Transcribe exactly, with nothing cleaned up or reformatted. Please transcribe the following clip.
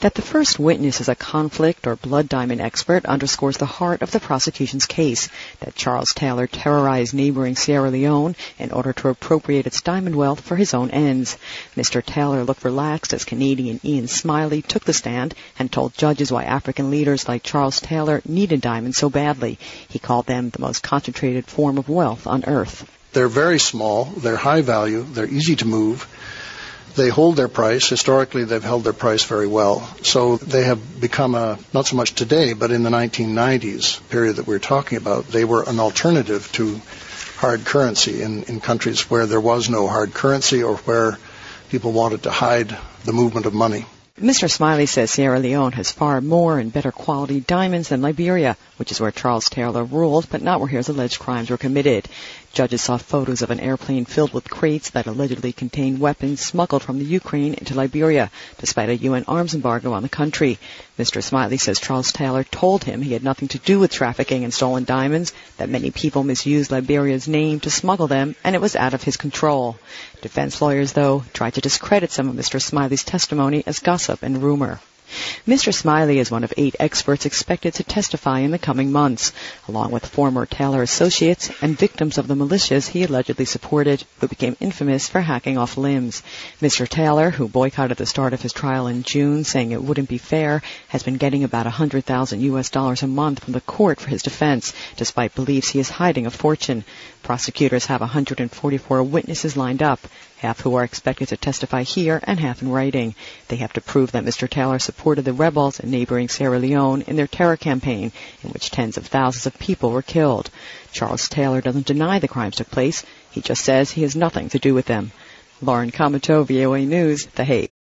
That the first witness is a conflict or blood diamond expert underscores the heart of the prosecution's case, that Charles Taylor terrorized neighboring Sierra Leone in order to appropriate its diamond wealth for his own ends. Mister Taylor looked relaxed as Canadian Ian Smiley took the stand and told judges why African leaders like Charles Taylor needed diamonds so badly. He called them the most concentrated form of wealth on earth. They're very small, they're high value, they're easy to move. They hold their price. Historically, they've held their price very well. So they have become a, not so much today, but in the nineteen nineties period that we're talking about, they were an alternative to hard currency in, in countries where there was no hard currency or where people wanted to hide the movement of money. Mister Smiley says Sierra Leone has far more and better quality diamonds than Liberia, which is where Charles Taylor ruled, but not where his alleged crimes were committed. Judges saw photos of an airplane filled with crates that allegedly contained weapons smuggled from the Ukraine into Liberia, despite a U N arms embargo on the country. Mister Smiley says Charles Taylor told him he had nothing to do with trafficking in stolen diamonds, that many people misused Liberia's name to smuggle them, and it was out of his control. Defense lawyers, though, tried to discredit some of Mister Smiley's testimony as gossip and rumor. Mister Smiley is one of eight experts expected to testify in the coming months, along with former Taylor associates and victims of the militias he allegedly supported, who became infamous for hacking off limbs. Mister Taylor, who boycotted the start of his trial in June, saying it wouldn't be fair, has been getting about one hundred thousand U S dollars a month from the court for his defense, despite beliefs he is hiding a fortune. Prosecutors have one hundred forty-four witnesses lined up, half who are expected to testify here and half in writing. They have to prove that Mister Taylor supported the rebels in neighboring Sierra Leone in their terror campaign, in which tens of thousands of people were killed. Charles Taylor doesn't deny the crimes took place. He just says he has nothing to do with them. Lauren Kamato, V O A News, The Hague.